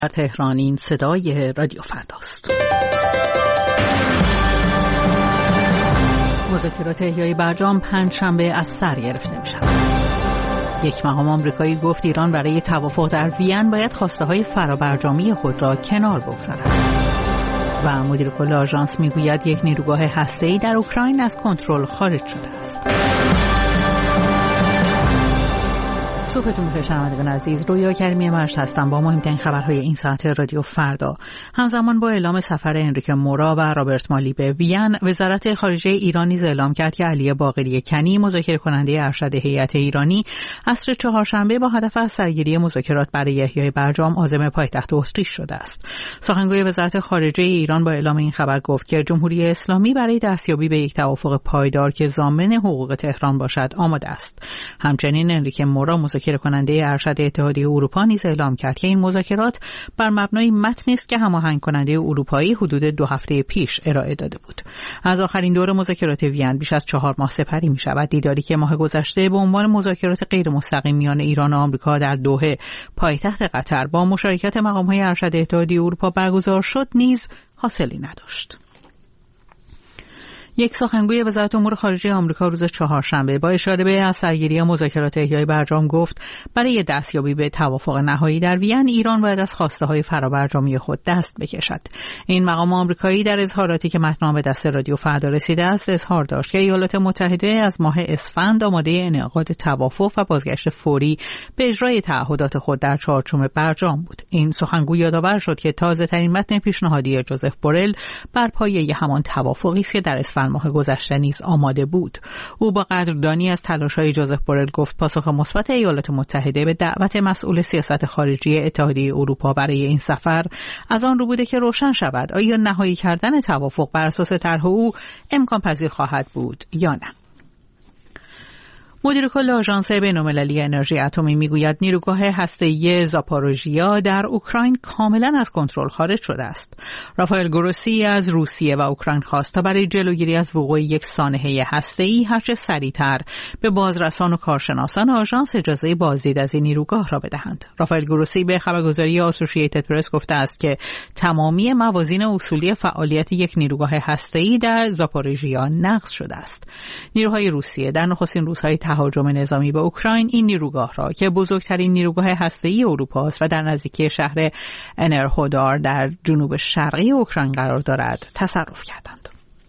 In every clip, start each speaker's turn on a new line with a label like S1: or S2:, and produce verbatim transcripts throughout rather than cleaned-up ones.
S1: در تهران این صدای رادیو فرداست. مذاکرات احیای برجام پنجشنبه از سر گرفته می شود. یک مقام آمریکایی گفت ایران برای توافق در وین باید خواسته های فرابرجامی خود را کنار بگذارد. و مدیر کل آژانس می گوید یک نیروگاه هسته‌ای در اوکراین از کنترل خارج شده است. صبحتون بخیر شنوندگان عزیز، رویا کریمی مرش هستم با مهمترین خبرهای این ساعت رادیو فردا. همزمان با اعلام سفر انریکه مورا و رابرت مالی به وین، وزارت خارجه ایران نیز اعلام کرد که علی باقری کنی، مذاکره کننده ارشد هیئت ایرانی، عصر چهارشنبه با هدف از سرگیری مذاکرات برای احیای برجام عازم پایتخت اتریش شده است. سخنگوی وزارت خارجه ایران با اعلام این خبر گفت که جمهوری اسلامی برای دستیابی به یک توافق پایدار که ضامن حقوق تهران باشد آماده است. همچنین انریکه مورا مذاکره کننده ارشد اتحادیه اروپا نیز اعلام کرد که این مذاکرات بر مبنای متنی است که هماهنگ کننده اروپایی حدود دو هفته پیش ارائه داده بود. از آخرین دور مذاکرات وین بیش از چهار ماه سپری می شود. دیداری که ماه گذشته به عنوان مذاکرات غیر مستقیم میان ایران و آمریکا در دوحه پایتخت قطر با مشارکت مقام‌های ارشد اتحادیه اروپا برگزار شد نیز حاصلی نداشت. یک سخنگوی وزارت امور خارجه آمریکا روز چهارشنبه با اشاره به از سرگیری مذاکرات احیای برجام گفت برای دستیابی به توافق نهایی در وین ایران باید از خواسته‌های فرابرجامی خود دست بکشد. این مقام آمریکایی در اظهاراتی که متن به دست رادیو فردا رسیده است اظهار داشت که ایالات متحده از ماه اسفند آماده انعقاد توافق و بازگشت فوری به اجرای تعهدات خود در چارچوب برجام بود. این سخنگوی یادآور شد که تازه‌ترین متن پیشنهادی جوزف بورل بر پایه همان توافقی است که در اسفند ماه گذشته نیز آماده بود. او با قدردانی از تلاش‌های جوزف بورل گفت پاسخ مثبت ایالات متحده به دعوت مسئول سیاست خارجی اتحادیه اروپا برای این سفر از آن رو بوده که روشن شود آیا نهایی کردن توافق بر اساس طرح او امکان پذیر خواهد بود یا نه. مدیر کل آژانس بین‌المللی انرژی اتمی میگوید نیروگاه هسته‌ای زاپاروژیا در اوکراین کاملا از کنترل خارج شده است. رافائل گروسی از روسیه و اوکراین خواست تا برای جلوگیری از وقوع یک سانحه هسته‌ای هرچه سریعتر به بازرسان و کارشناسان آژانس اجازه بازدید از این نیروگاه را بدهند. رافائل گروسی به خبرگزاری آسوشییتد پرس گفته است که تمامی موازین اصولی فعالیت یک نیروگاه هسته‌ای در زاپاروژیا نقض شده است. نیروهای روسیه در نخستین روزهای تهاجم نظامی به اوکراین این نیروگاه را که بزرگترین نیروگاه هسته‌ای اروپا است و در نزدیکی شهر انرهودار در جنوب شرقی اوکراین قرار دارد تصرف کردند.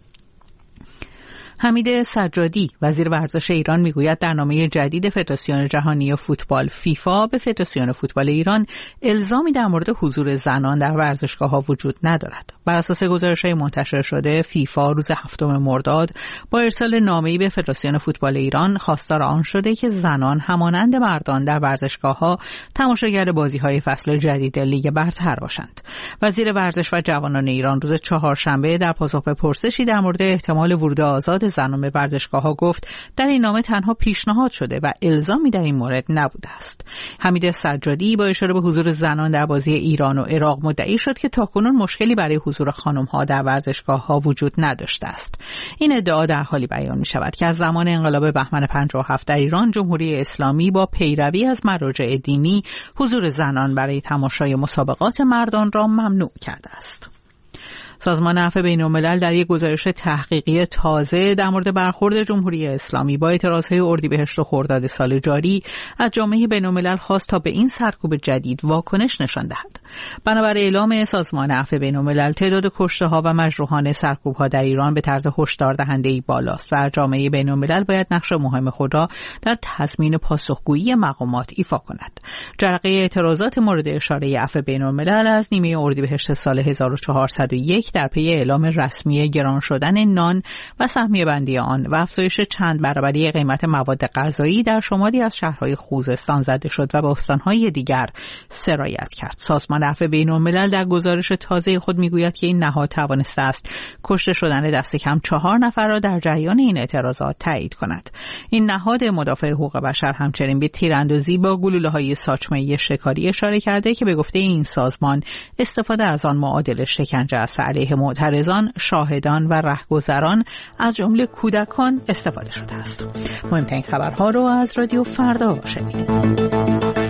S1: حمید سجادی وزیر ورزش ایران میگوید در نامه جدید فدراسیون جهانی فوتبال فیفا به فدراسیون فوتبال ایران الزامی در مورد حضور زنان در ورزشگاه‌ها وجود ندارد. بر اساس گزارش‌های منتشر شده فیفا روز هفتم مرداد با ارسال نامه‌ای به فدراسیون فوتبال ایران خواستار آن شده که زنان همانند مردان در ورزشگاه‌ها تماشاگر بازی‌های فصل جدید لیگ برتر باشند. وزیر ورزش و جوانان ایران روز چهارشنبه در پاسخ به پرسشی در مورد احتمال ورود آزاد زنان به ورزشگاه‌ها گفت در این نامه تنها پیشنهاد شده و الزامی در این مورد نبوده است. حمید سجادی با اشاره به حضور زنان در بازی ایران و عراق مدعی شد که تاکنون مشکلی برای حضور خانم‌ها در ورزشگاه‌ها وجود نداشته است. این ادعا در حالی بیان می‌شود که از زمان انقلاب بهمن پنجاه و هفت در ایران جمهوری اسلامی با پیروی از مراجع دینی حضور زنان برای تماشای مسابقات مردان را ممنوع کرده است. سازمان عفو بین‌الملل در یک گزارش تحقیقی تازه در مورد برخورد جمهوری اسلامی با اعتراضهای اردیبهشت و خرداد سال جاری از جامعه بین‌الملل خواست تا به این سرکوب جدید واکنش نشان دهد. بنابر اعلام سازمان عفو بین‌الملل تعداد کشته‌ها و مجروحان سرکوب‌ها در ایران به طرز هشدار دهنده‌ای بالاست و جامعه بین‌الملل باید نقش مهم خود را در تضمین پاسخگویی مقامات ایفا کند. جرقه اعتراضات مورد اشاره عفو بین‌الملل از نیمه اردیبهشت سال هزار و چهارصد و یک در پی اعلام رسمی گران شدن نان و سهمیه بندی آن و افزایش چند برابری قیمت مواد غذایی در شماری از شهرهای خوزستان زده شد و به استانهای دیگر سرایت کرد. سازمان عفو بین‌الملل در گزارش تازه خود میگوید که این نهاد توانسته است کشته شدن دست کم چهار نفر را در جریان این اعتراضات تایید کند. این نهاد مدافع حقوق بشر همچنین به تیراندازی با گلوله‌های ساچمه‌ای شکاری اشاره کرده که به گفته این سازمان استفاده از آن معادل شکنجه است. علیه معترضان، شاهدان و رهگذران از جمله کودکان استفاده شده است. مهمترین خبرها رو از رادیو فردا شنیدید.